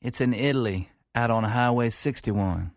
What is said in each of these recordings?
It's in Italy, out on Highway 61.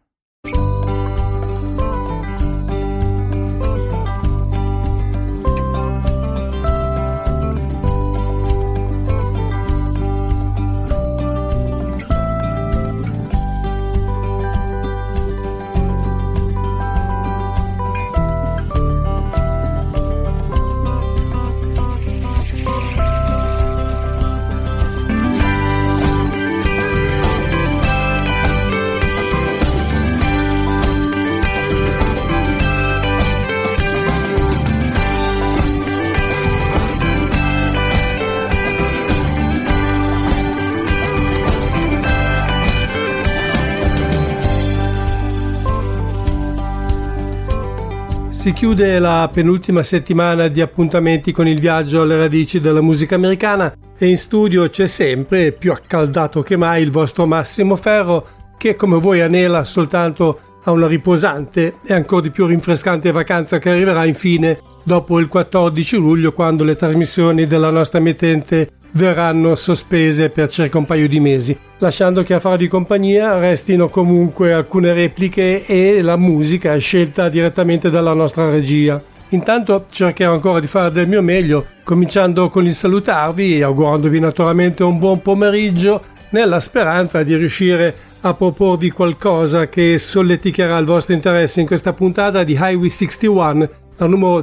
Si chiude la penultima settimana di appuntamenti con il viaggio alle radici della musica americana e in studio c'è sempre, più accaldato che mai, il vostro Massimo Ferro, che come voi anela soltanto a una riposante e ancora di più rinfrescante vacanza che arriverà infine dopo il 14 luglio, quando le trasmissioni della nostra emittente verranno sospese per circa un paio di mesi, lasciando che a farvi compagnia restino comunque alcune repliche e la musica scelta direttamente dalla nostra regia. Intanto cercherò ancora di fare del mio meglio, cominciando con il salutarvi e augurandovi naturalmente un buon pomeriggio, nella speranza di riuscire a proporvi qualcosa che solleticherà il vostro interesse in questa puntata di Highway 61, dal numero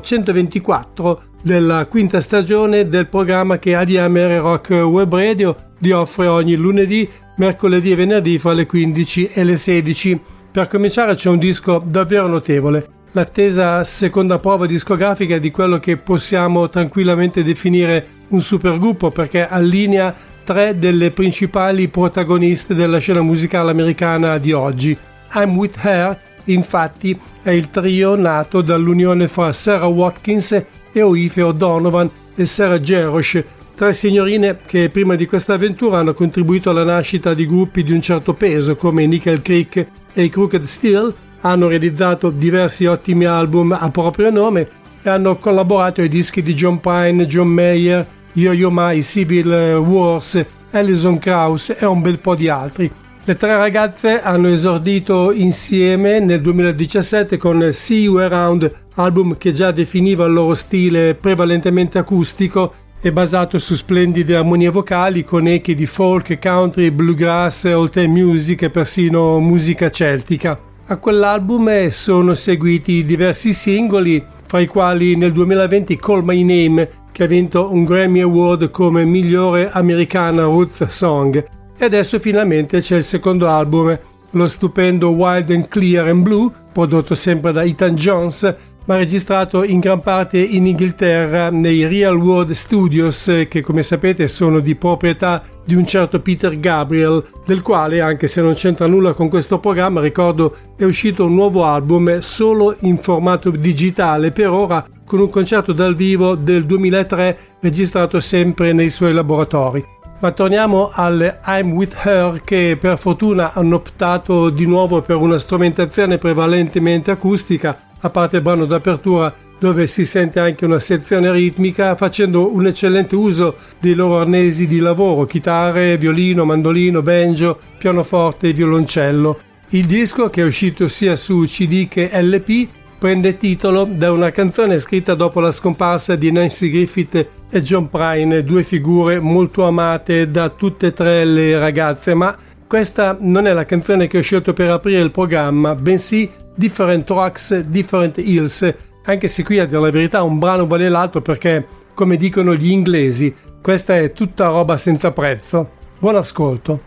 124 della quinta stagione del programma che ADMR Rock Web Radio vi offre ogni lunedì, mercoledì e venerdì fra le 15 e le 16. Per cominciare c'è un disco davvero notevole, l'attesa seconda prova discografica di quello che possiamo tranquillamente definire un supergruppo, perché allinea tre delle principali protagoniste della scena musicale americana di oggi. I'm With Her, infatti, è il trio nato dall'unione fra Sarah Watkins e Oife O'Donovan e Sarah Jarosz, tre signorine che prima di questa avventura hanno contribuito alla nascita di gruppi di un certo peso come Nickel Creek e i Crooked Steel, hanno realizzato diversi ottimi album a proprio nome e hanno collaborato ai dischi di John Prine, John Mayer, Yo-Yo Ma, i Civil Wars, Alison Krauss e un bel po' di altri. Le tre ragazze hanno esordito insieme nel 2017 con See You Around, album che già definiva il loro stile prevalentemente acustico e basato su splendide armonie vocali con echi di folk, country, bluegrass, old time music e persino musica celtica. A quell'album sono seguiti diversi singoli, fra i quali nel 2020 Call My Name, che ha vinto un Grammy Award come migliore americana roots song. E adesso finalmente c'è il secondo album, lo stupendo Wild and Clear and Blue, prodotto sempre da Ethan Jones, ma registrato in gran parte in Inghilterra nei Real World Studios, che come sapete sono di proprietà di un certo Peter Gabriel, del quale, anche se non c'entra nulla con questo programma, ricordo è uscito un nuovo album solo in formato digitale per ora, con un concerto dal vivo del 2003 registrato sempre nei suoi laboratori. Ma torniamo alle I'm With Her, che per fortuna hanno optato di nuovo per una strumentazione prevalentemente acustica, a parte il brano d'apertura dove si sente anche una sezione ritmica, facendo un eccellente uso dei loro arnesi di lavoro, chitarre, violino, mandolino, banjo, pianoforte e violoncello. Il disco, che è uscito sia su CD che LP, prende titolo da una canzone scritta dopo la scomparsa di Nancy Griffith e John Prine, due figure molto amate da tutte e tre le ragazze, ma questa non è la canzone che ho scelto per aprire il programma, bensì Different Rocks, Different Hills, anche se qui a dire la verità un brano vale l'altro perché, come dicono gli inglesi, questa è tutta roba senza prezzo. Buon ascolto.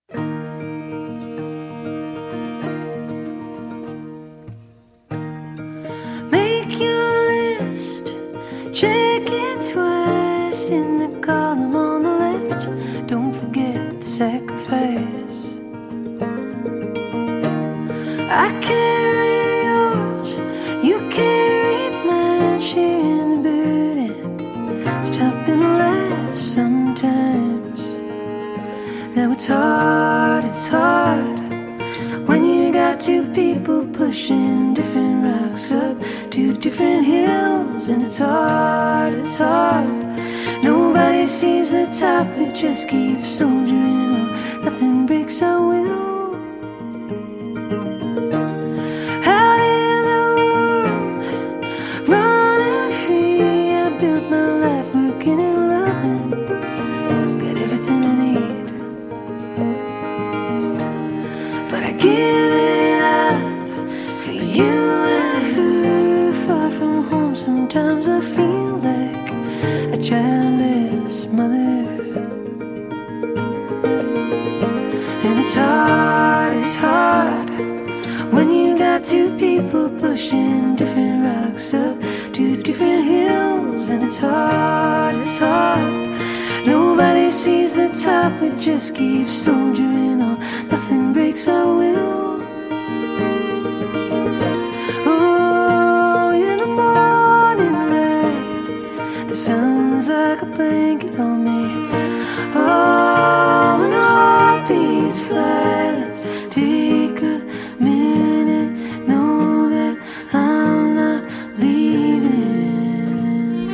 Check it twice in the column on the left. Don't forget the sacrifice. I carry yours, you carry mine, sharing the burden, stopping to laugh sometimes. Now it's hard when you got two people pushing different rocks up to different hills, and it's hard Nobody sees the top, we just keep soldiering on. Nothing breaks our will. Out in the world, running free, I built my life working and loving. Got everything I need, but I give it up for you and her. Far from home, sometimes I feel like a childless mother. And it's hard when you got two people pushing different rocks up to different hills. And it's hard, nobody sees the top, we just keep soldiering on. Nothing breaks our will. Oh, in the morning light, the sun's like a blanket on me. Oh, when the heart beats fly, let's take a minute, know that I'm not leaving.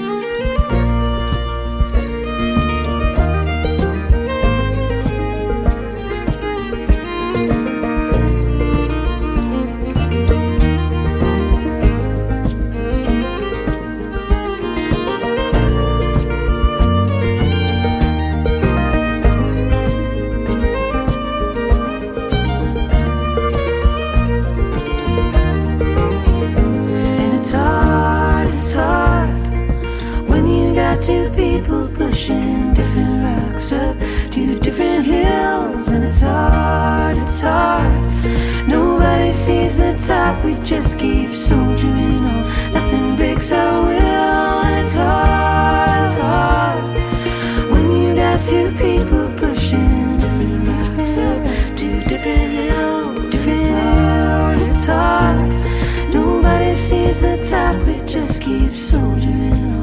Two people pushing different rocks up to different hills. And it's hard, nobody sees the top, we just keep soldiering on. Nothing breaks our will. And it's hard when you got two people pushing different rocks up to different hills. It's hard, nobody sees the top, we just keep soldiering on.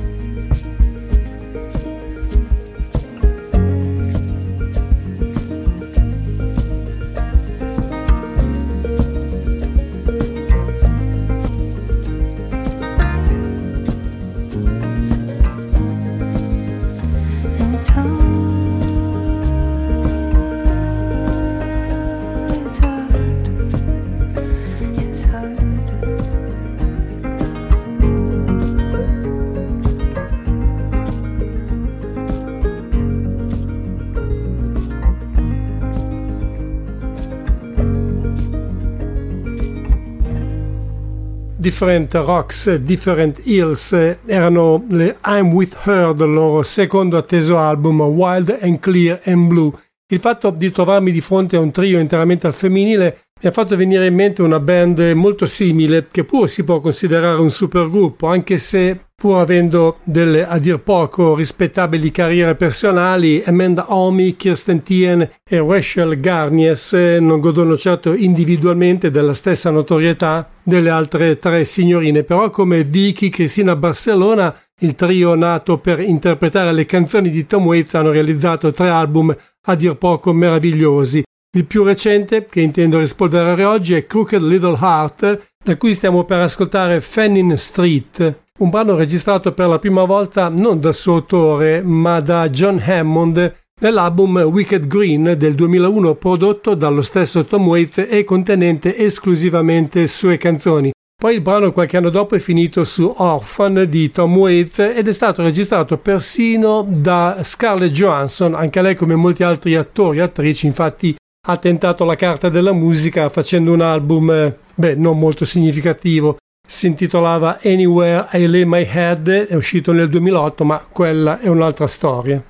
Different Rocks, Different Hills erano le I'm With Her del loro secondo atteso album Wild and Clear and Blue. Il fatto di trovarmi di fronte a un trio interamente al femminile mi ha fatto venire in mente una band molto simile che pure si può considerare un supergruppo, anche se pur avendo delle a dir poco rispettabili carriere personali, Amanda Omi, Kirsten Tien e Rachel Garnies non godono certo individualmente della stessa notorietà delle altre tre signorine, però come Vicky, Cristina Barcellona, il trio nato per interpretare le canzoni di Tom Waits hanno realizzato 3 album a dir poco meravigliosi. Il più recente, che intendo rispolverare oggi, è Crooked Little Heart, da cui stiamo per ascoltare Fannin Street, un brano registrato per la prima volta non dal suo autore, ma da John Hammond nell'album Wicked Green del 2001, prodotto dallo stesso Tom Waits e contenente esclusivamente sue canzoni. Poi il brano qualche anno dopo è finito su Orphan di Tom Waits ed è stato registrato persino da Scarlett Johansson, anche lei come molti altri attori e attrici infatti ha tentato la carta della musica facendo un album non molto significativo. Si intitolava Anywhere I Lay My Head, è uscito nel 2008, ma quella è un'altra storia.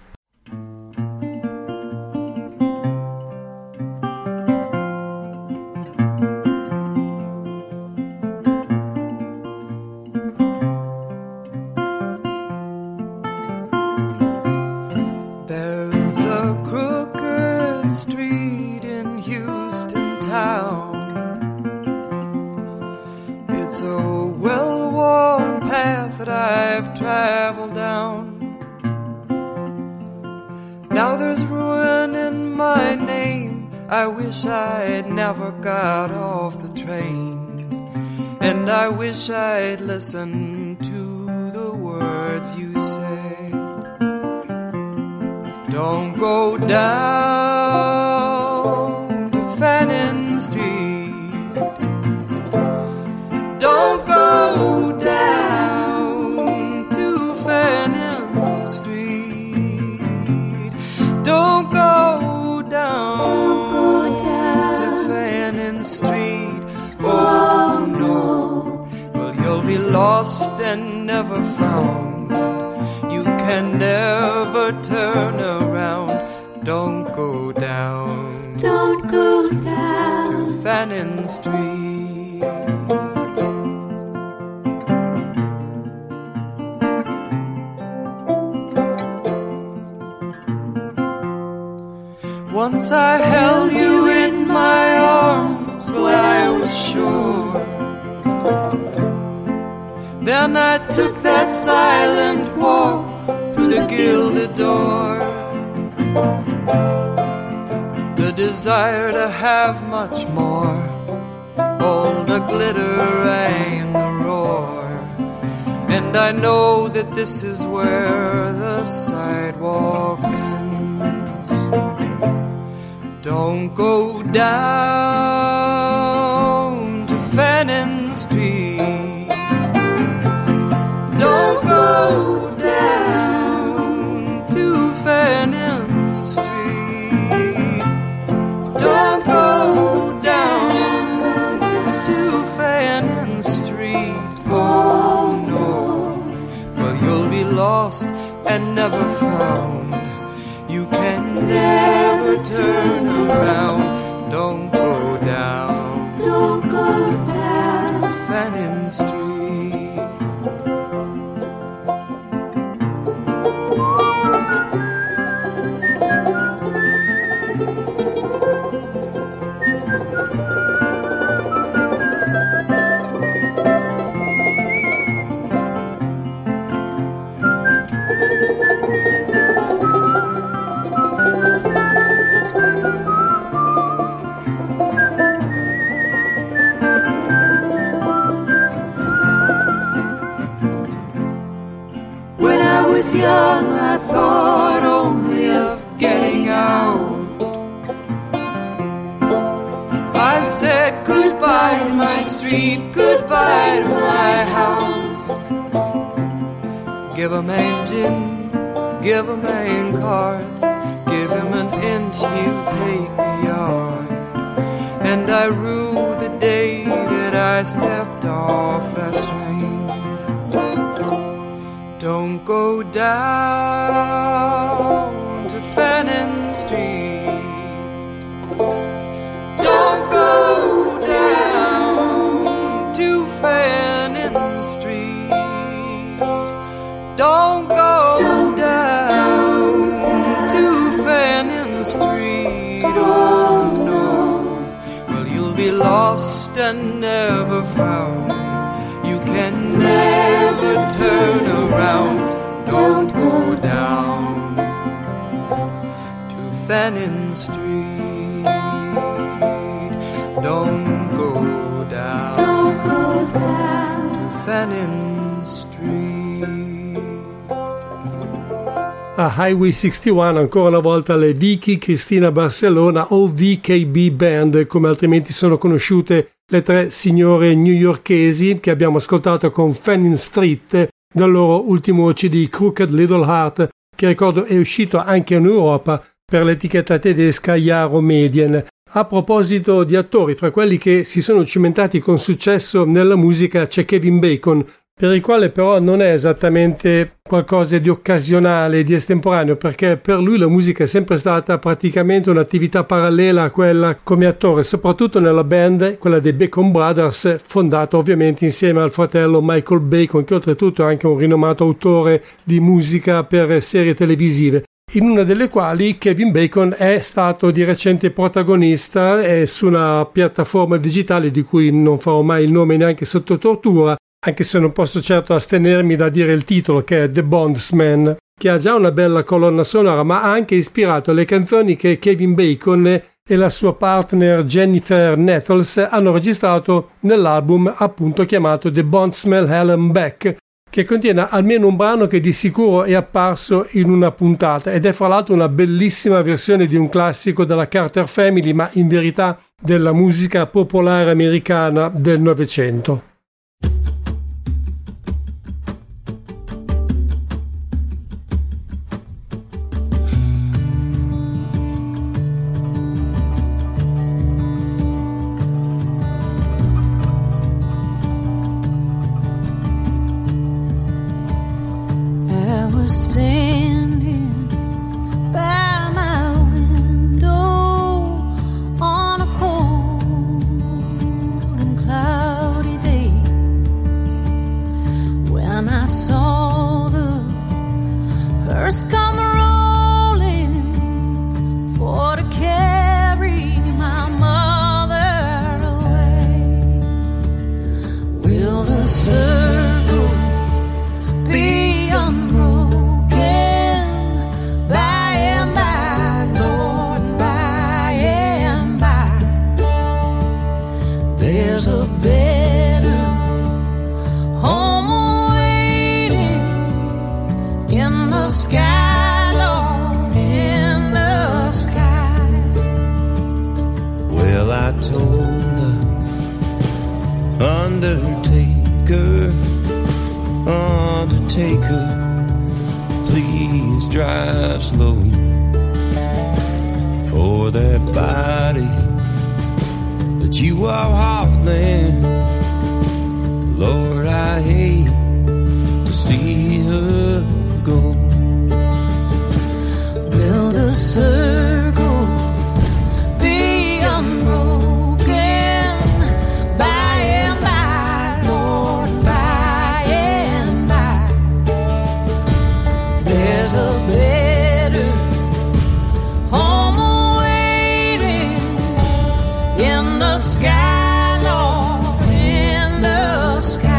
There's a crooked street in Houston town. It's a well-worn path that I've traveled down. Now there's ruin in my name. I wish I'd never got off the train. And I wish I'd listened to the words you say. Don't go down to Fannin Street. Don't go down to Fannin Street. Don't go down to Fannin Street. Oh no, well you'll be lost and never found. You can never turn around. Don't go down. Don't go down to Fannin Street. Once I held you in my arms, well I was sure. Then I took that silent walk through the gilded door. The desire to have much more, all the glitter and the roar. And I know that this is where the sidewalk ends. Don't go down to Fannin Street. Don't go down to Fannin Street. Don't go down to Fannin Street. Oh no, well you'll be lost and never found. You can never turn around. Don't go down. Don't go down to Fannin Street. Young, I thought only of getting out. I said goodbye to my street, goodbye to my house. Give a man gin, give a man cards, give him an inch, he'll take a yard. And I rue the day that I stepped off that train. Don't go down to Fannin Street. Don't go down to Fannin Street. Don't go down to Fannin Street. Oh no, well you'll be lost and never found. You can never turn around. Don't go down to Fannin Street. Don't go down to Fannin Street. A Highway 61, ancora una volta le Vicky Cristina Barcellona o VKB Band, come altrimenti sono conosciute le tre signore newyorkesi che abbiamo ascoltato con Fannin Street dal loro ultimo CD Crooked Little Heart, che ricordo è uscito anche in Europa per l'etichetta tedesca Jaro Medien. A proposito di attori, fra quelli che si sono cimentati con successo nella musica c'è Kevin Bacon, per il quale però non è esattamente qualcosa di occasionale, di estemporaneo, perché per lui la musica è sempre stata praticamente un'attività parallela a quella come attore, soprattutto nella band, quella dei Bacon Brothers, fondata ovviamente insieme al fratello Michael Bacon, che oltretutto è anche un rinomato autore di musica per serie televisive, in una delle quali Kevin Bacon è stato di recente protagonista su una piattaforma digitale di cui non farò mai il nome neanche sotto tortura, anche se non posso certo astenermi da dire il titolo, che è The Bondsman, che ha già una bella colonna sonora, ma ha anche ispirato le canzoni che Kevin Bacon e la sua partner Jennifer Nettles hanno registrato nell'album appunto chiamato The Bondsman Hell and Back, che contiene almeno un brano che di sicuro è apparso in una puntata ed è fra l'altro una bellissima versione di un classico della Carter Family, ma in verità della musica popolare americana del Novecento. Standing by my window on a cold and cloudy day when I saw the hearse come rolling for to carry my mother away. Will the circle be unbroken? There's a better home awaiting in the sky, Lord, in the sky. Well, I told the undertaker, please drive slow, for that body that you are hauling, Lord, I hate to see her go. Will the circle be unbroken by and by, Lord, by and by? There's a better home awaiting in the sky, Lord, in the sky.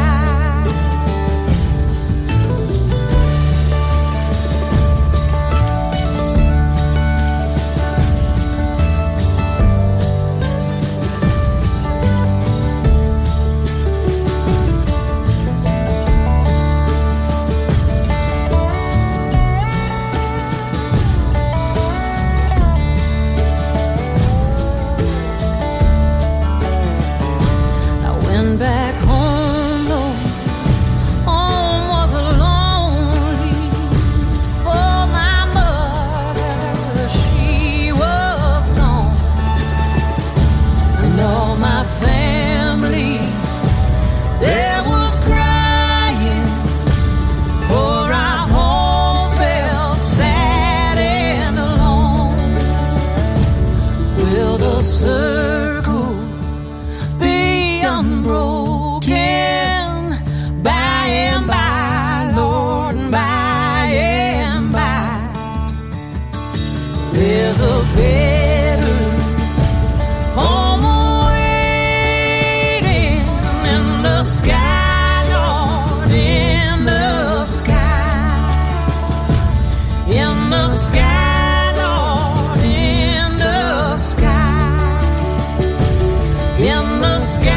Back home, Lord, home was lonely for my mother, she was gone, and all my family there was crying, for our home felt sad and alone. Will the circle be unbroken by and by, Lord, by and by? There's a better home awaiting in the sky, Lord, in the sky, in the sky, Lord, in the sky, in the sky.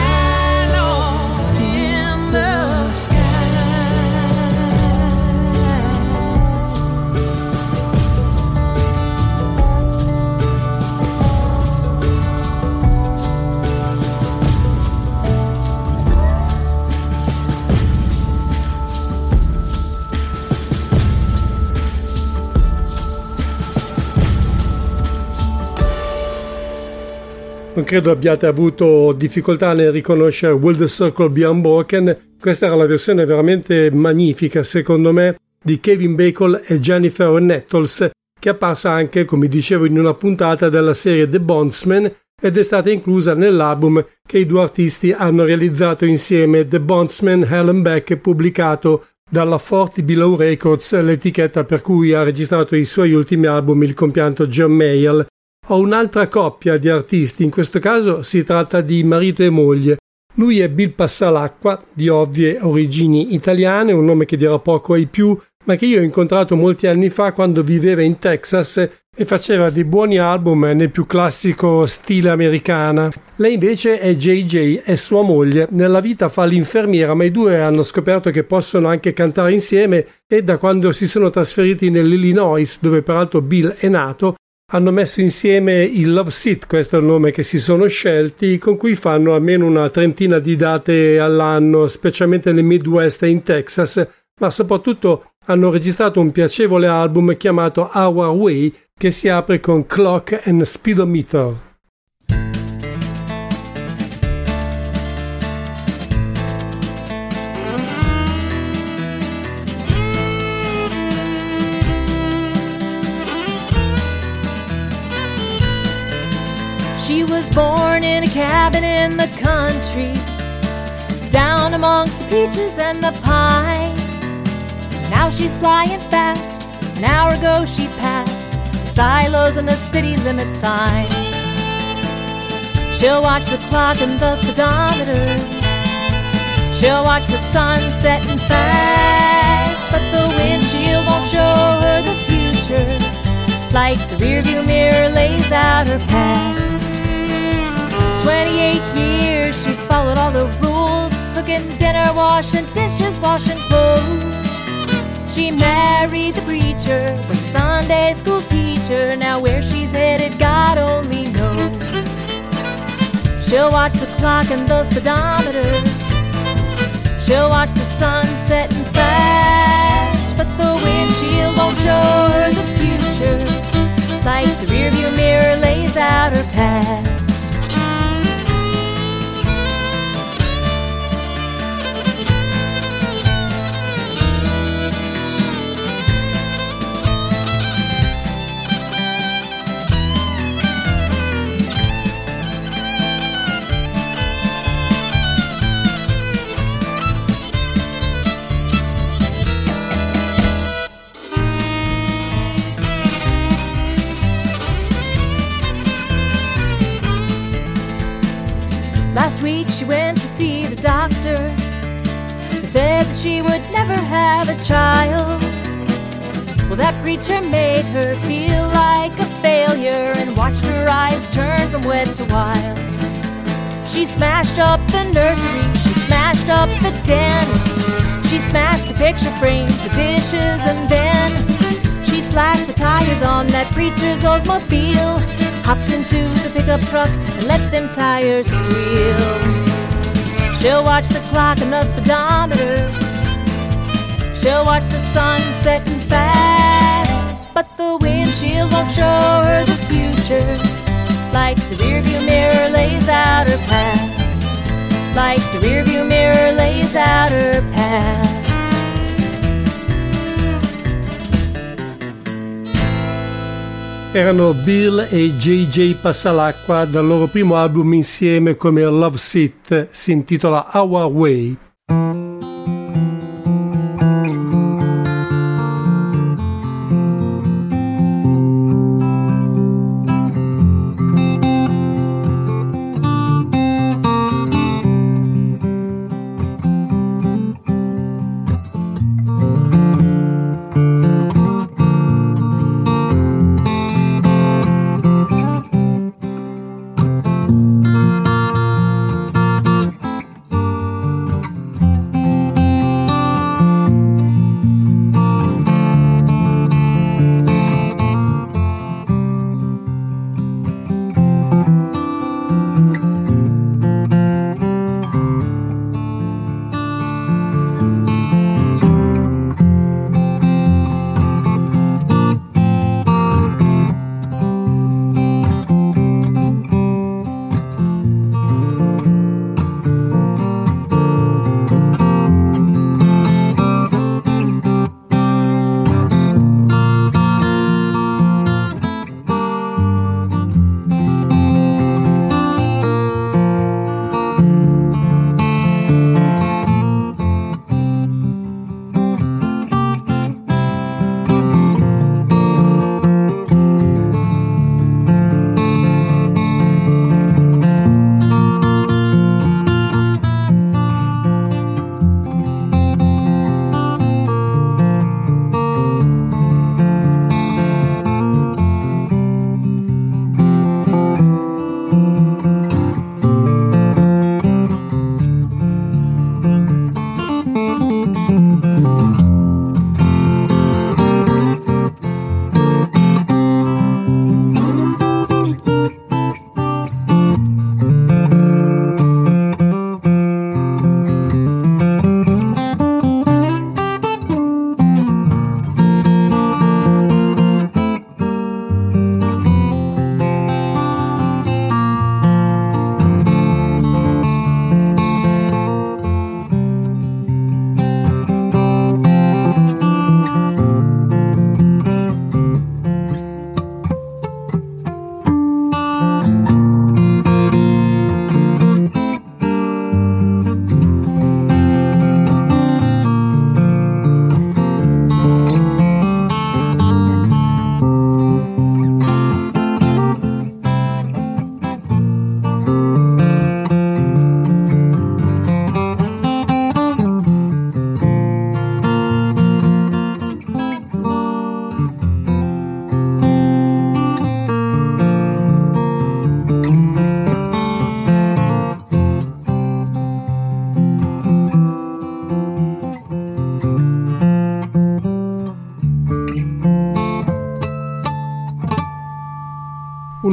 Non credo abbiate avuto difficoltà nel riconoscere Will the Circle Be Unbroken. Questa era la versione veramente magnifica, secondo me, di Kevin Bacon e Jennifer Nettles, che è apparsa anche, come dicevo, in una puntata della serie The Bondsman ed è stata inclusa nell'album che i due artisti hanno realizzato insieme, The Bondsman Hell and Back, pubblicato dalla 40 Below Records, l'etichetta per cui ha registrato i suoi ultimi album il compianto John Mayall. Ho un'altra coppia di artisti, in questo caso si tratta di marito e moglie. Lui è Bill Passalacqua, di ovvie origini italiane, un nome che dirà poco ai più, ma che io ho incontrato molti anni fa quando viveva in Texas e faceva dei buoni album nel più classico stile americana. Lei invece è JJ, è sua moglie. Nella vita fa l'infermiera, ma i due hanno scoperto che possono anche cantare insieme e da quando si sono trasferiti nell'Illinois, dove peraltro Bill è nato, hanno messo insieme il Love Seat, questo è il nome che si sono scelti, con cui fanno almeno una trentina di date all'anno, specialmente nel Midwest e in Texas, ma soprattutto hanno registrato un piacevole album chiamato Our Way, che si apre con Clock and Speedometer. She was born in a cabin in the country, down amongst the peaches and the pines. Now she's flying fast. An hour ago she passed the silos and the city limit signs. She'll watch the clock and the speedometer. She'll watch the sun setting fast, but the windshield won't show her the future, like the rearview mirror lays out her past. 28 years she followed all the rules, cooking dinner, washing dishes, washing clothes. She married the preacher, the Sunday school teacher. Now where she's headed, God only knows. She'll watch the clock and the speedometer. She'll watch the sun setting fast, but the windshield won't show her the future, like the rearview mirror lays out her past. Last week she went to see the doctor, who said that she would never have a child. Well, that preacher made her feel like a failure and watched her eyes turn from wet to wild. She smashed up the nursery, she smashed up the den, she smashed the picture frames, the dishes, and then she slashed the tires on that preacher's Oldsmobile, hopped into the pickup truck and let them tires squeal. She'll watch the clock and the speedometer. She'll watch the sun setting fast, but the windshield won't show her the future, like the rearview mirror lays out her past, like the rearview mirror lays out her past. Erano Bill e JJ Passalacqua dal loro primo album insieme come Love Seat, si intitola Our Way.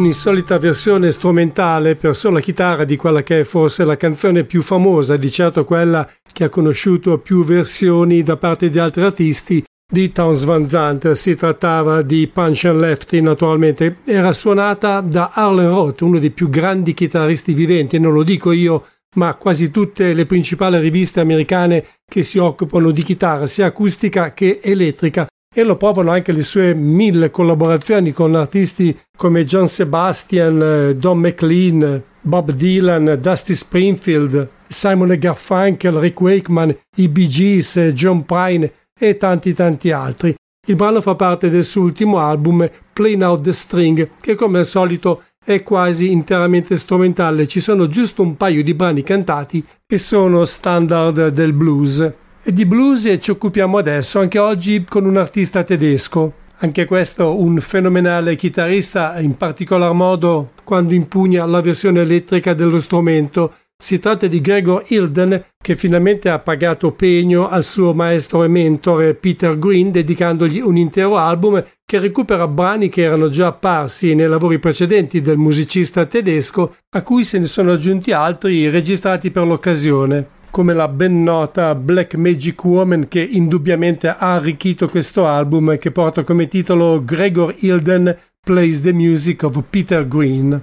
un'insolita versione strumentale per sola chitarra di quella che è forse la canzone più famosa, di certo quella che ha conosciuto più versioni da parte di altri artisti, di Townes Van Zandt. Si trattava di Punch and Lefty, naturalmente. Era suonata da Arlen Roth, uno dei più grandi chitarristi viventi, non lo dico io, ma quasi tutte le principali riviste americane che si occupano di chitarra, sia acustica che elettrica, e lo provano anche le sue 1000 collaborazioni con artisti come John Sebastian, Don McLean, Bob Dylan, Dusty Springfield, Simon & Garfunkel, Rick Wakeman, i Bee Gees, John Prine e tanti altri. Il brano fa parte del suo ultimo album, Playing Out the String, che come al solito è quasi interamente strumentale. Ci sono giusto un paio di brani cantati e sono standard del blues. E di blues ci occupiamo adesso, anche oggi, con un artista tedesco. Anche questo un fenomenale chitarrista, in particolar modo quando impugna la versione elettrica dello strumento. Si tratta di Gregor Hilden, che finalmente ha pagato pegno al suo maestro e mentore Peter Green, dedicandogli un intero album che recupera brani che erano già apparsi nei lavori precedenti del musicista tedesco, a cui se ne sono aggiunti altri registrati per l'occasione, come la ben nota Black Magic Woman, che indubbiamente ha arricchito questo album, che porta come titolo Gregor Hilden Plays the Music of Peter Green.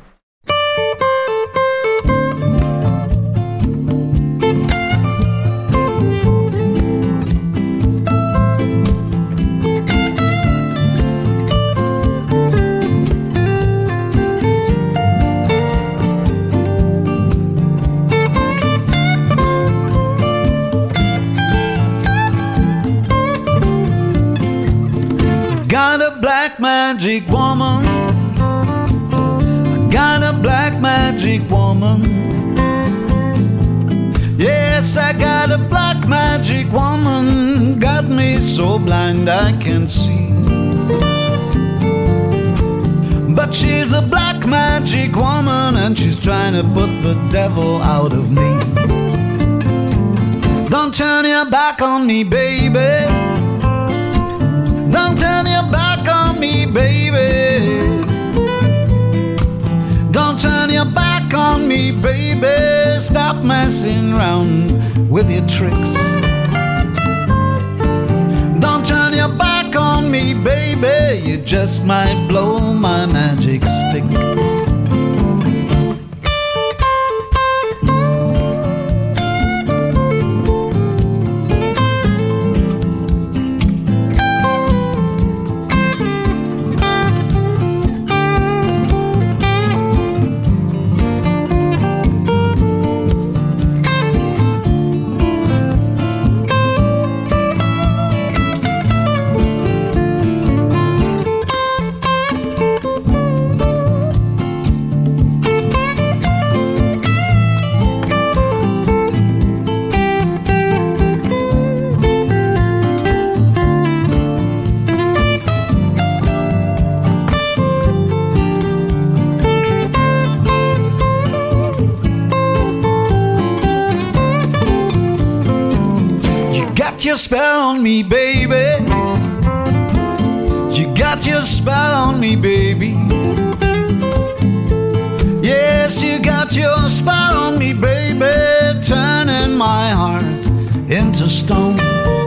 Got a black magic woman. I got a black magic woman. Yes, I got a black magic woman. Got me so blind I can't see. But she's a black magic woman, and she's trying to put the devil out of me. Don't turn your back on me, baby. Don't turn your back on me, baby. Don't turn your back on me, baby. Stop messing around with your tricks. Don't turn your back on me, baby. You just might blow my magic stick. Your spell on me, baby. You got your spell on me, baby. Yes, you got your spell on me, baby. Turning my heart into stone.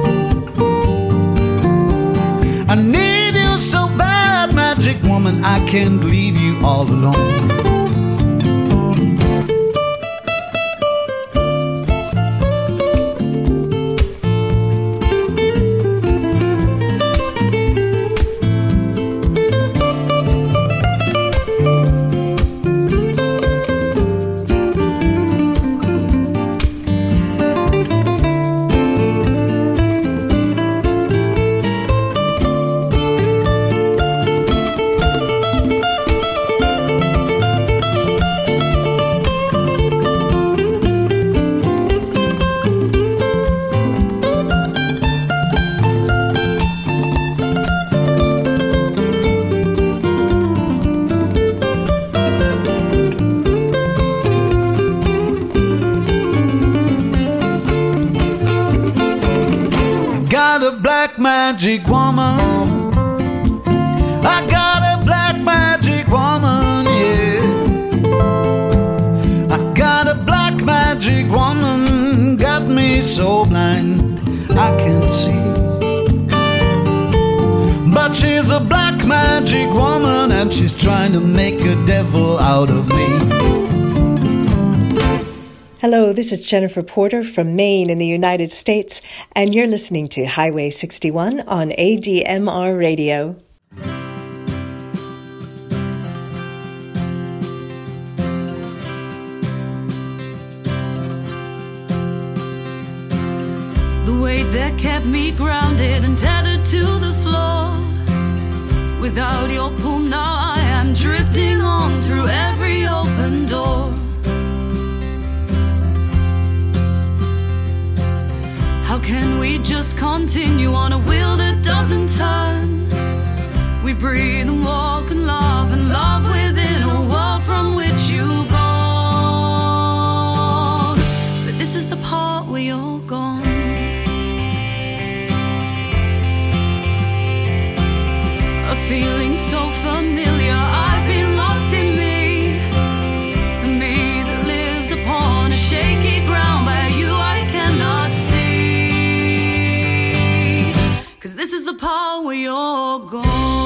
I need you so bad, magic woman. I can't leave you all alone. Magic woman, I got a black magic woman, yeah. mind I can't see. But she's a black magic woman, and she's trying to make a devil out of me. Hello, this is Jennifer Porter from Maine in the United States, and you're listening to Highway 61 on ADMR Radio. The weight that kept me grounded and tethered to the floor. Without your pull now I am drifting on through every open door. How can we just continue on a wheel that doesn't turn? We breathe and walk and laugh and love within a world from which you've gone. But this is the part where you're gone. A feeling so familiar, I've been lost in me. The me that lives upon a shaky ground, by you I cannot see. 'Cause this is the part where you're gone.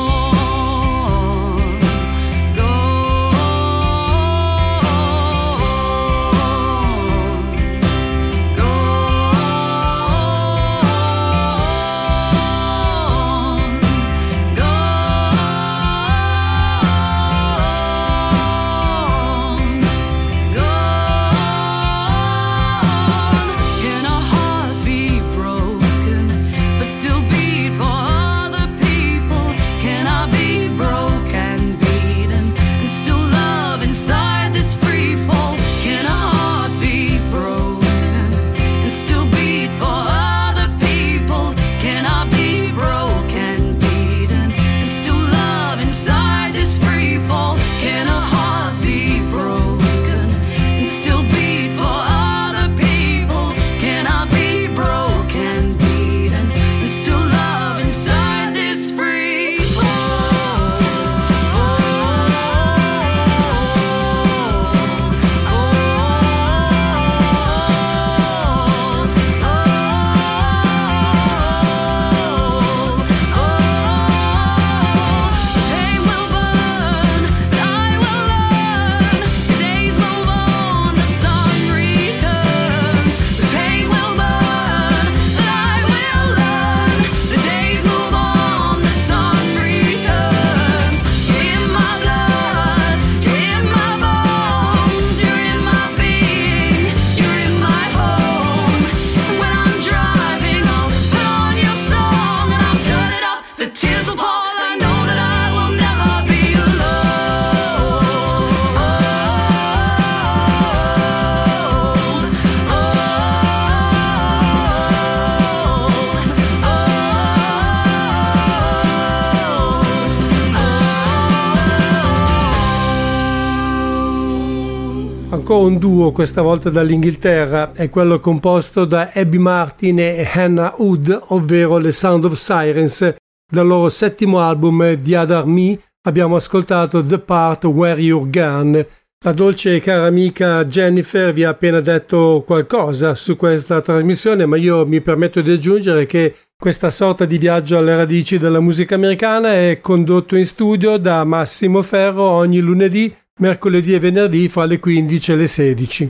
Ancora un duo, questa volta dall'Inghilterra, è quello composto da Abby Martin e Hannah Hood, ovvero le Sound of Sirens. Dal loro settimo album The Other Me abbiamo ascoltato The Part Where You're Gone. La dolce e cara amica Jennifer vi ha appena detto qualcosa su questa trasmissione, ma io mi permetto di aggiungere che questa sorta di viaggio alle radici della musica americana è condotto in studio da Massimo Ferro ogni lunedì, mercoledì e venerdì fra le 15 e le 16.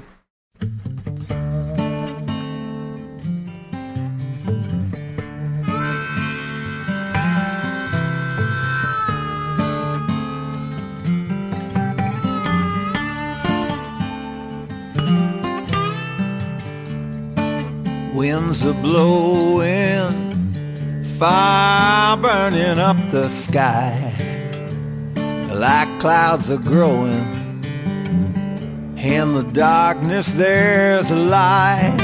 Winds are blowing, fire burning up the sky, like clouds are growing. In the darkness there's a light,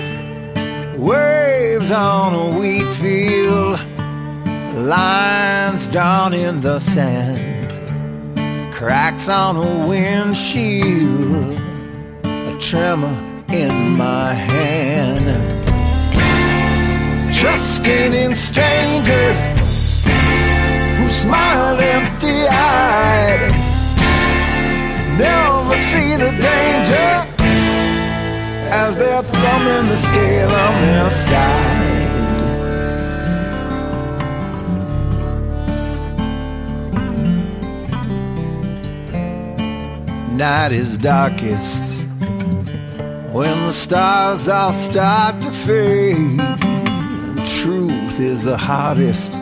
waves on a wheat field, lines drawn in the sand, cracks on a windshield, a tremor in my hand. Trusting in strangers who smile empty-eyed, never see the danger as they're thumbing the scale on their side. Night is darkest when the stars all start to fade. Truth is the hardest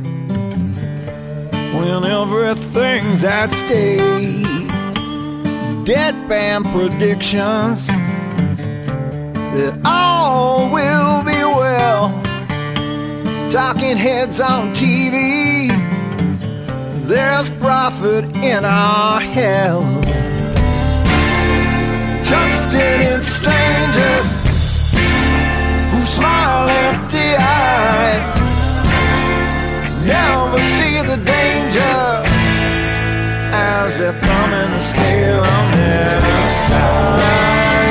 when everything's at stake. Deadpan predictions that all will be well. Talking heads on TV, there's profit in our hell. Trusting in strangers who smile empty-eyed, never see the danger as they're thumbing the scale on their side.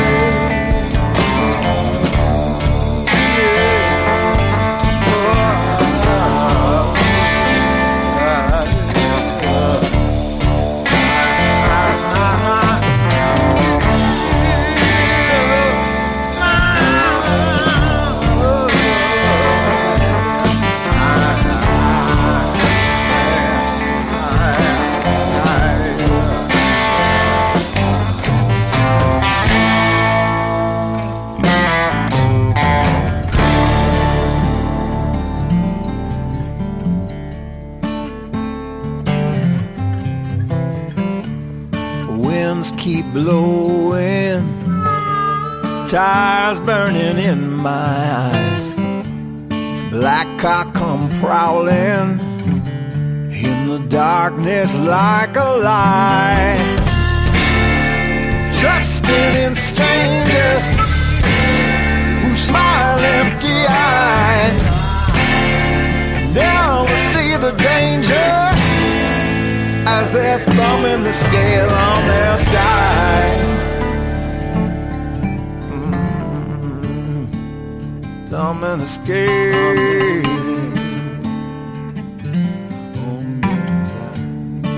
Keep blowing, tires burning in my eyes. Black car come prowling in the darkness like a lie. Trusting in strangers who smile empty-eyed, never see the danger as they're thumbing the scale on their side. Thumbing the scale on their side.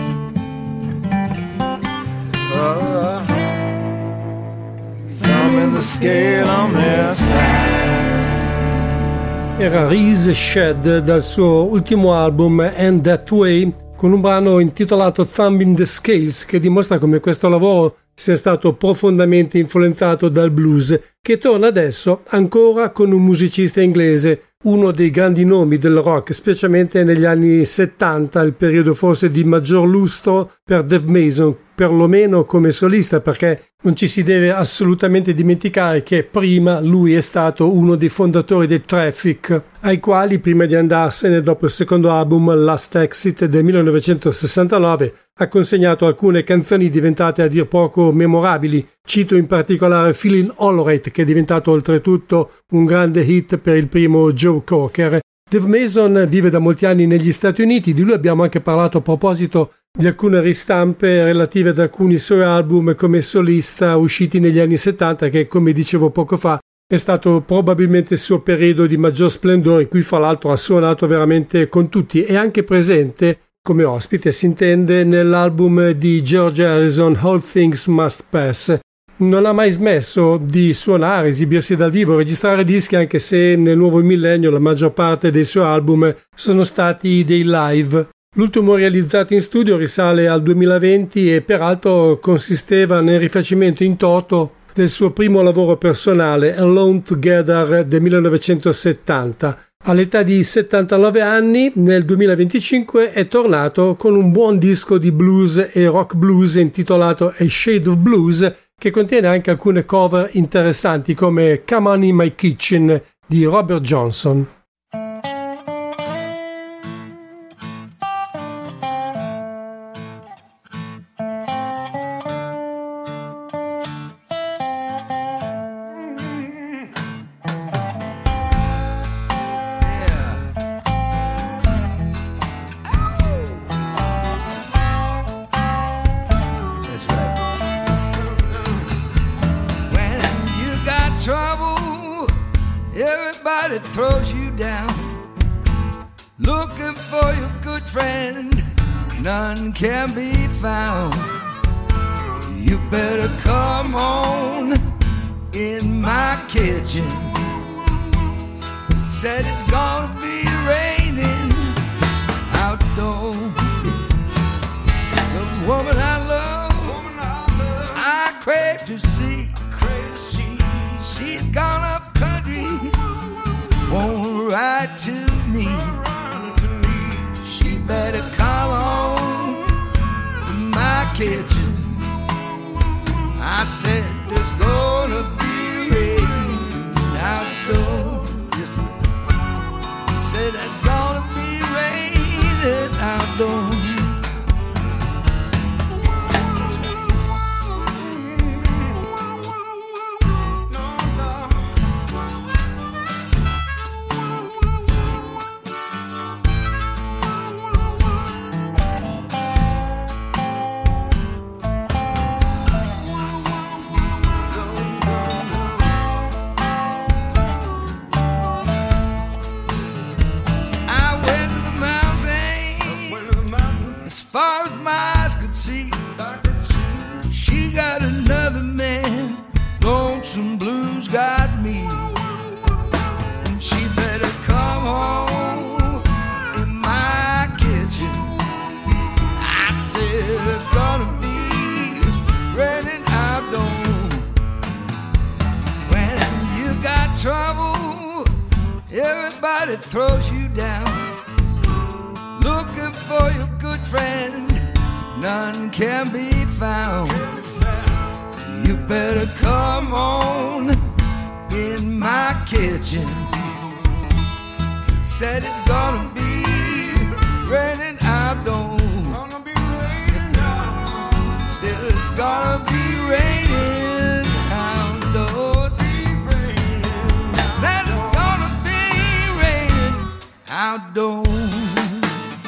Thumbing the scale on their side. Era Reese Shedd dal suo ultimo album And That Way, con un brano intitolato Thumbing the Scales, che dimostra come questo lavoro sia stato profondamente influenzato dal blues, che torna adesso ancora con un musicista inglese, uno dei grandi nomi del rock, specialmente negli anni 70, il periodo forse di maggior lustro per Dave Mason, perlomeno come solista, perché non ci si deve assolutamente dimenticare che prima lui è stato uno dei fondatori dei Traffic, ai quali prima di andarsene dopo il secondo album Last Exit del 1969 ha consegnato alcune canzoni diventate a dir poco memorabili. Cito in particolare Feeling Alright, che è diventato oltretutto un grande hit per il primo Joe Cocker. Dave Mason vive da molti anni negli Stati Uniti, di lui abbiamo anche parlato a proposito di alcune ristampe relative ad alcuni suoi album come solista usciti negli anni 70, che come dicevo poco fa è stato probabilmente il suo periodo di maggior splendore, in cui fra l'altro ha suonato veramente con tutti. È anche presente come ospite, si intende, nell'album di George Harrison All Things Must Pass. Non ha mai smesso di suonare, esibirsi dal vivo, registrare dischi, anche se nel nuovo millennio la maggior parte dei suoi album sono stati dei live. L'ultimo realizzato in studio risale al 2020 e peraltro consisteva nel rifacimento in toto del suo primo lavoro personale, Alone Together del 1970. All'età di 79 anni, nel 2025 è tornato con un buon disco di blues e rock blues intitolato A Shade of Blues, che contiene anche alcune cover interessanti come Come On In My Kitchen di Robert Johnson. Throws you down, looking for your good friend, none can be found. You better come on in my kitchen. Said it's gonna be raining outdoors. The woman I love, I crave to see. She's gone up country, won't ride to me. She better come on to my kitchen. I said there's gonna be rain outdoors. Said there's gonna be rain outdoors. Throws you down, looking for your good friend, none can be found. You better come on in my kitchen. Said it's gonna be raining outdoors. It's gonna be raining outdoors. Said it's gonna be outdoors.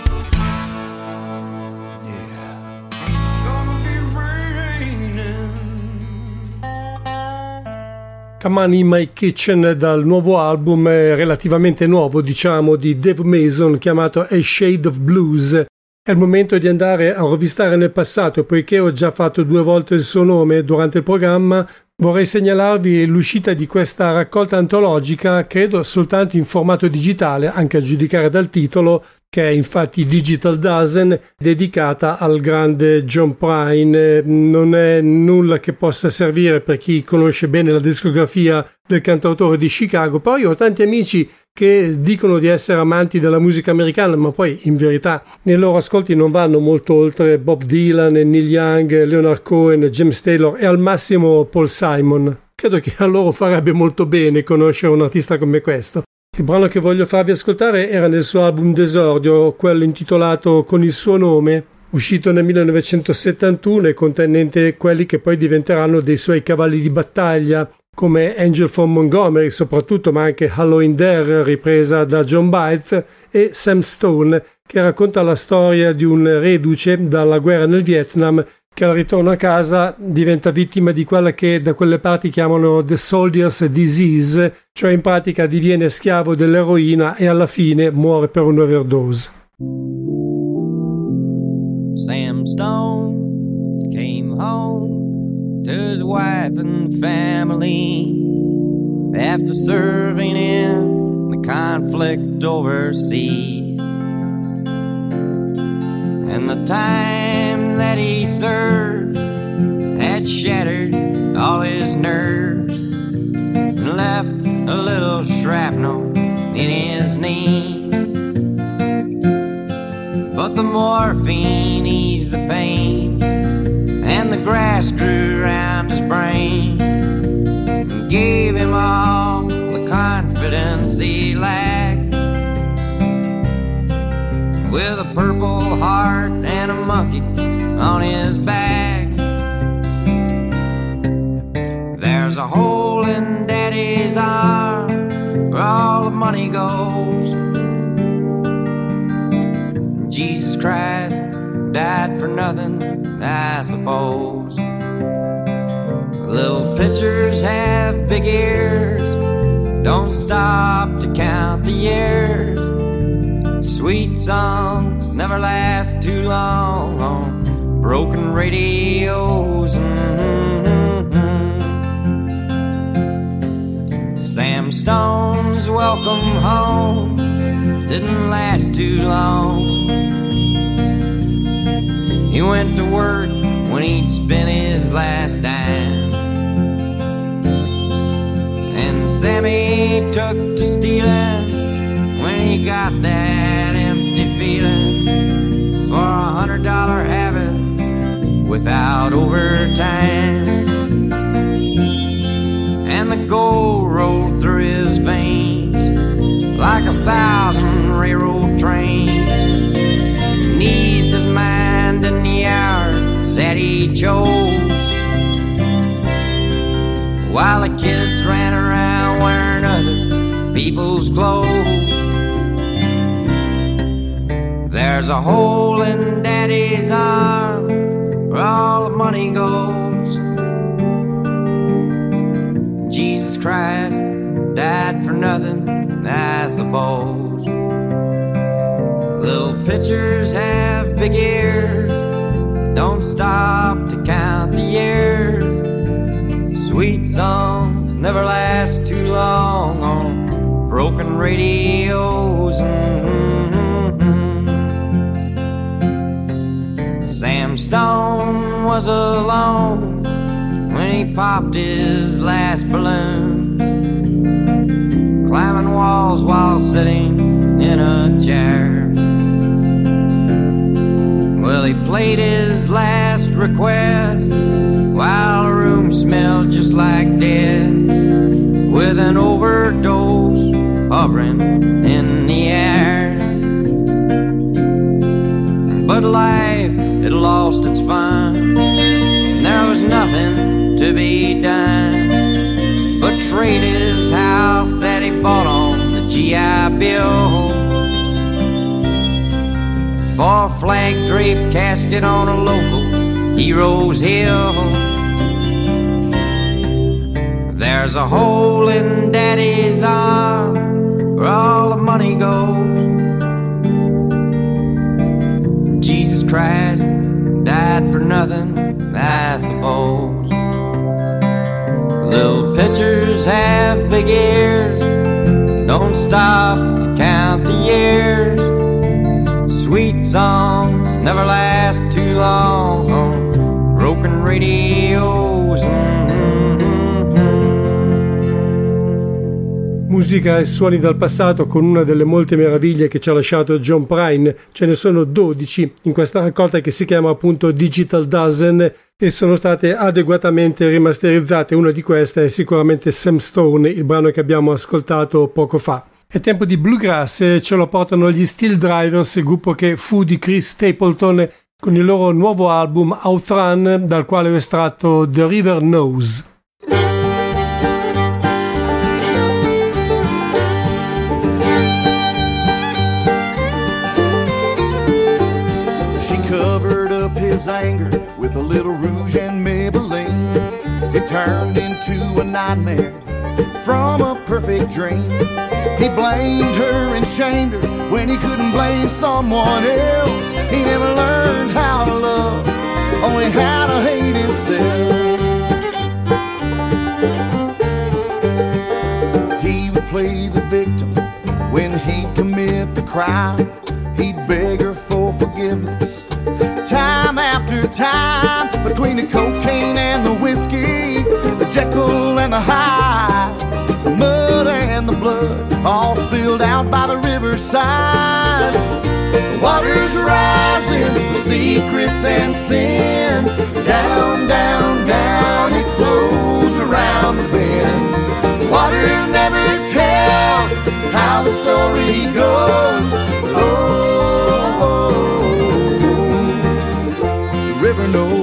Yeah. Gonna be raining. Come On In My Kitchen, dal nuovo album relativamente nuovo, diciamo, di Dave Mason, chiamato A Shade of Blues. È il momento di andare a rovistare nel passato, poiché ho già fatto 2 volte il suo nome durante il programma. Vorrei segnalarvi l'uscita di questa raccolta antologica, credo soltanto in formato digitale, anche a giudicare dal titolo, che è infatti Digital Dozen, dedicata al grande John Prine. Non è nulla che possa servire per chi conosce bene la discografia del cantautore di Chicago. Poi ho tanti amici che dicono di essere amanti della musica americana, ma poi in verità nei loro ascolti non vanno molto oltre Bob Dylan, Neil Young, Leonard Cohen, James Taylor e al massimo Paul Simon. Credo che a loro farebbe molto bene conoscere un artista come questo. Il brano che voglio farvi ascoltare era nel suo album d'esordio, quello intitolato Con il suo nome, uscito nel 1971 e contenente quelli che poi diventeranno dei suoi cavalli di battaglia, come Angel from Montgomery soprattutto, ma anche Hello in There, ripresa da John Baez, e Sam Stone, che racconta la storia di un reduce dalla guerra nel Vietnam che al ritorno a casa diventa vittima di quella che da quelle parti chiamano The Soldier's Disease, cioè in pratica diviene schiavo dell'eroina e alla fine muore per un'overdose. Sam Stone came home to his wife and family after serving in the conflict overseas. And the time that he served had shattered all his nerves and left a little shrapnel in his knee. But the morphine eased the pain and the grass grew around his brain and gave him all the confidence he lacked. With a purple heart and a monkey on his back, there's a hole in Daddy's arm where all the money goes. Jesus Christ died for nothing, I suppose. Little pitchers have big ears, don't stop to count the years. Sweet songs never last too long on broken radios. Stone's welcome home didn't last too long. He went to work when he'd spent his last dime, and Sammy took to stealing when he got that empty feeling for $100 habit without overtime. And the gold rolled through his veins like 1,000 railroad trains, and eased his mind in the hours that he chose, while the kids ran around wearing other people's clothes. There's a hole in Daddy's arm where all the money goes. Jesus Christ died for nothing, I suppose. Little pitchers have big ears, don't stop to count the years. Sweet songs never last too long on broken radios. Sam Stone was alone when he popped his last balloon, climbing walls while sitting in a chair. Well, he played his last request while the room smelled just like death, with an overdose hovering in the air. But life had lost its fun, and there was nothing to be done but trade his house that he bought on the GI Bill for a flag-draped casket on a local hero's hill. There's a hole in Daddy's arm where all the money goes. Jesus Christ died for nothing, I suppose. Little pitchers have big ears, don't stop to count the years. Sweet songs never last too long on broken radios. Musica e suoni dal passato con una delle molte meraviglie che ci ha lasciato John Prine. Ce ne sono 12 in questa raccolta che si chiama appunto Digital Dozen e sono state adeguatamente rimasterizzate. Una di queste è sicuramente Sam Stone, il brano che abbiamo ascoltato poco fa. È tempo di bluegrass e ce lo portano gli Steel Drivers, il gruppo che fu di Chris Stapleton, con il loro nuovo album Outrun, dal quale ho estratto The River Knows. Covered up his anger with a little rouge and Maybelline. It turned into a nightmare from a perfect dream. He blamed her and shamed her when he couldn't blame someone else. He never learned how to love, only how to hate himself. He would play the victim when he'd commit the crime. He'd beg her for forgiveness time after time, between the cocaine and the whiskey, the Jekyll and the Hyde, the mud and the blood, all spilled out by the riverside. The water's rising with secrets and sin. Down, down, down it flows around the bend. Water never tells how the story goes. River knows.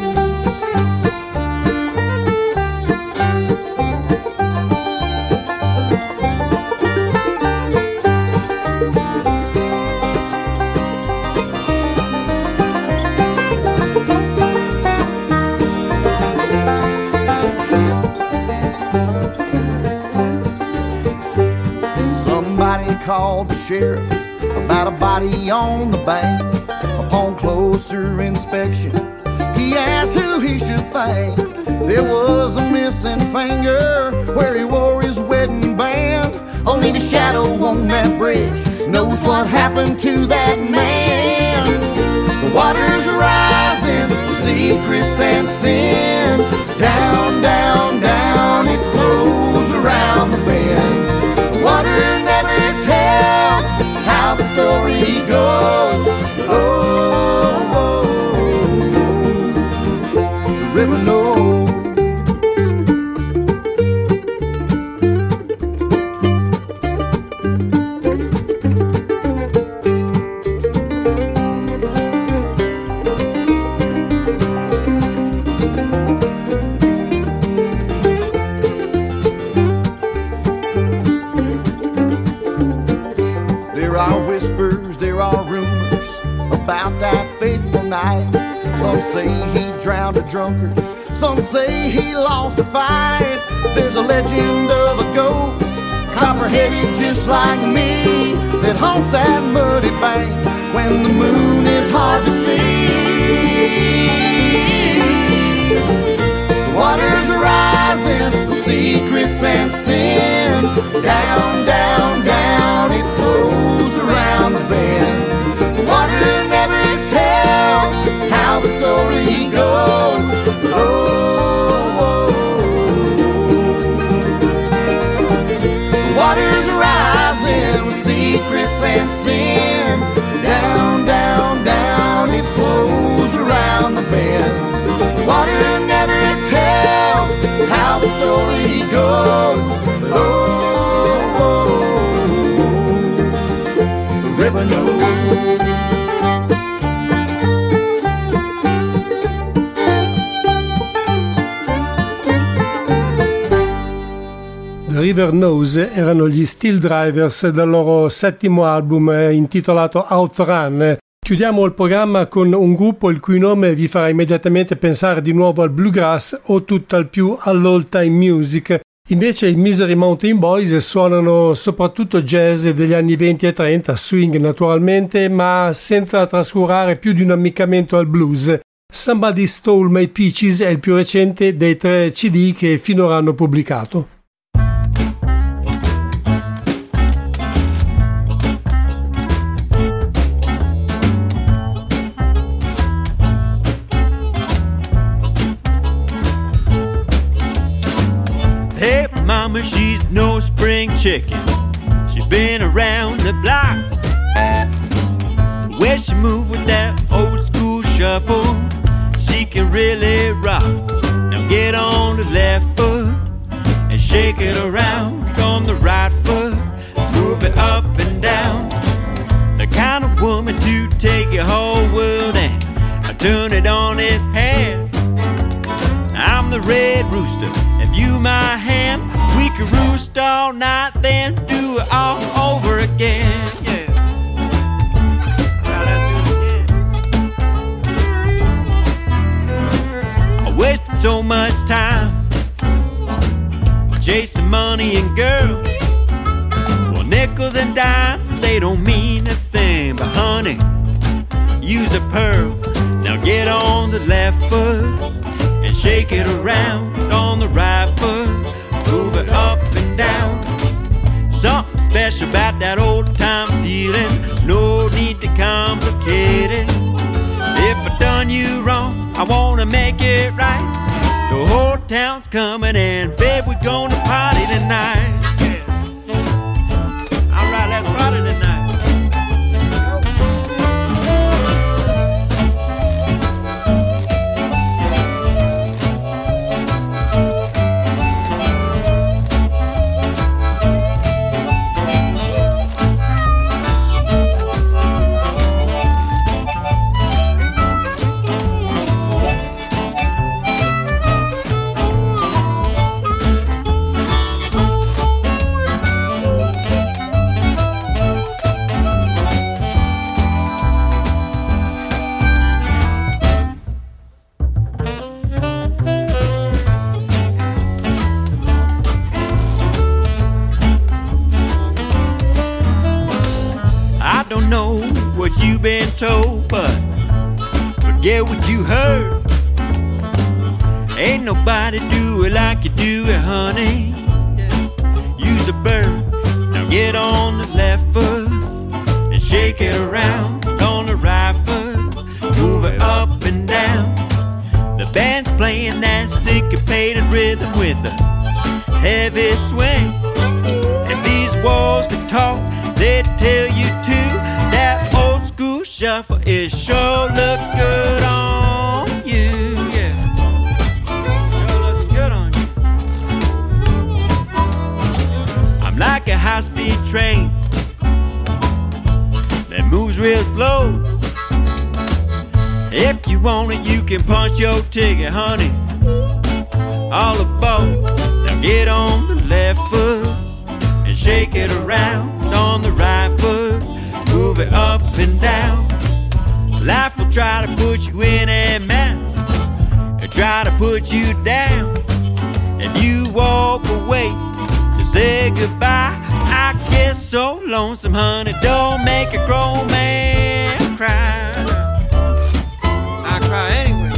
Somebody called the sheriff about a body on the bank. Upon closer inspection, he asked who he should thank. There was a missing finger where he wore his wedding band. Only the shadow on that bridge knows what happened to that man. The water's rising, secrets and sin. Down, down, down, it flows around the bend. Water never tells how the story goes. Oh, oh, oh. The river knows. Some say he drowned a drunkard, some say he lost a fight. There's a legend of a ghost, copper-headed just like me, that haunts that muddy bank when the moon is hard to see. The water's rising, secrets and sin. Down, down, down, it flows around the bend. The water never tells how the story goes. Oh, oh. The water's rising with secrets and sin. Down, down, down, it flows around the bend. The water never tells how the story goes. Oh, oh. The river knows. River Knows erano gli Steel Drivers dal loro settimo album intitolato Outrun. Chiudiamo il programma con un gruppo il cui nome vi farà immediatamente pensare di nuovo al bluegrass o tutt'al più all'old time music. Invece i Misery Mountain Boys suonano soprattutto jazz degli anni 20 e 30, swing naturalmente, ma senza trascurare più di un ammiccamento al blues. Somebody Stole My Peaches è il più recente dei 3 CD che finora hanno pubblicato. Mama, she's no spring chicken. She's been around the block. The way she move with that old school shuffle, she can really rock. Now get on the left foot and shake it around. On the right foot, move it up and down. The kind of woman to take your whole world and turn it on its head. I'm the red rooster, if you my hand, we could roost all night, then do it all over again. Yeah. Now let's do it again. I wasted so much time chasing money and girls. Well, nickels and dimes, they don't mean a thing, but honey, use a pearl. Now get on the left foot and shake it around. On the right foot, move it up and down. Something special about that old time feeling, no need to complicate it. If I done you wrong, I wanna make it right. The whole town's coming in, babe, we're gonna party tonight. Yeah. Alright, let's party tonight. You've been told, but forget what you heard. Ain't nobody do it like you do it, honey. Yeah. Use a bird. Now get on the left foot and shake it around. On the right foot, move it up and down. The band's playing that syncopated rhythm with a heavy swing. If these walls could talk, they'd tell you too. That old school shuffle is sure look good on you, yeah. Sure looking good on you. I'm like a high-speed train that moves real slow. If you want it, you can punch your ticket, honey. All aboard. Now get on the left foot and shake it around. On the right foot, move it up and down. Life will try to put you in a mess and try to put you down. And you walk away to say goodbye. I get so lonesome, honey. Don't make a grown man cry. I cry anyway.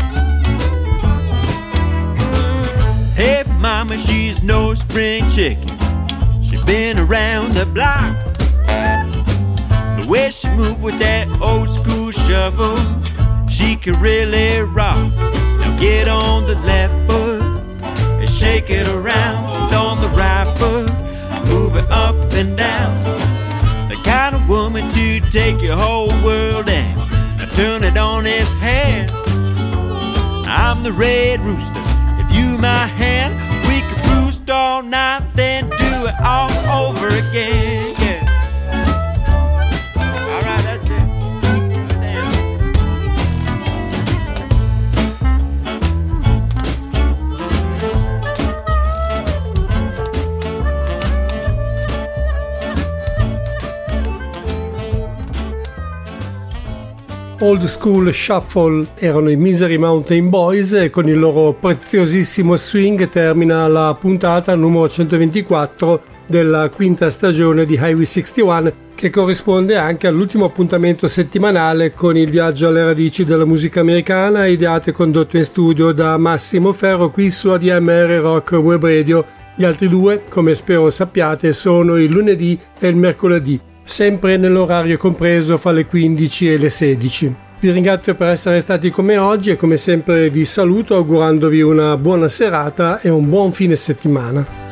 Hey, mama, she's no spring chicken. She's been around the block. The way she moved with that old school shuffle, she can really rock. Now get on the left foot and shake it around. On the right foot, move it up and down. The kind of woman to take your whole world and turn it on its head. I'm the red rooster. If you my hand, we could roost all night, then do it all over again. Yeah. All right, that's it. Old School Shuffle erano i Misery Mountain Boys e con il loro preziosissimo swing termina la puntata numero 124 della quinta stagione di Highway 61, che corrisponde anche all'ultimo appuntamento settimanale con il viaggio alle radici della musica americana, ideato e condotto in studio da Massimo Ferro qui su ADMR Rock Web Radio. Gli altri due, come spero sappiate, sono il lunedì e il mercoledì, sempre nell'orario compreso fra le 15 e le 16. Vi ringrazio per essere stati con me oggi e come sempre vi saluto augurandovi una buona serata e un buon fine settimana.